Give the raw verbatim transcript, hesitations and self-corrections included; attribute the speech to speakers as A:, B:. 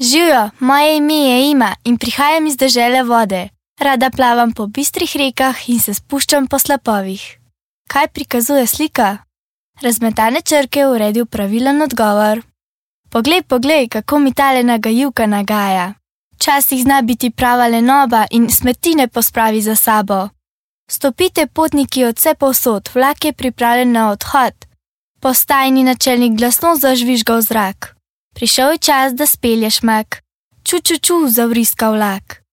A: Živijo, moje ime je Ima in prihajam iz dežele vode. Rada plavam po bistrih rekah in se spuščam po slapovih. Kaj prikazuje slika? Razmetane črke je uredil pravilen odgovor. Poglej, poglej, kako mi tale nagajivka nagaja. Včasih zna biti prava lenoba in smetine pospravi za sabo. Stopite, potniki, od vse povsod, vlak je pripravljen na odhod. Postajni načelnik glasno zažvižgal zrak. Prišel je čas, da spelješ mak. Ču, ču, ču, zavriska vlak.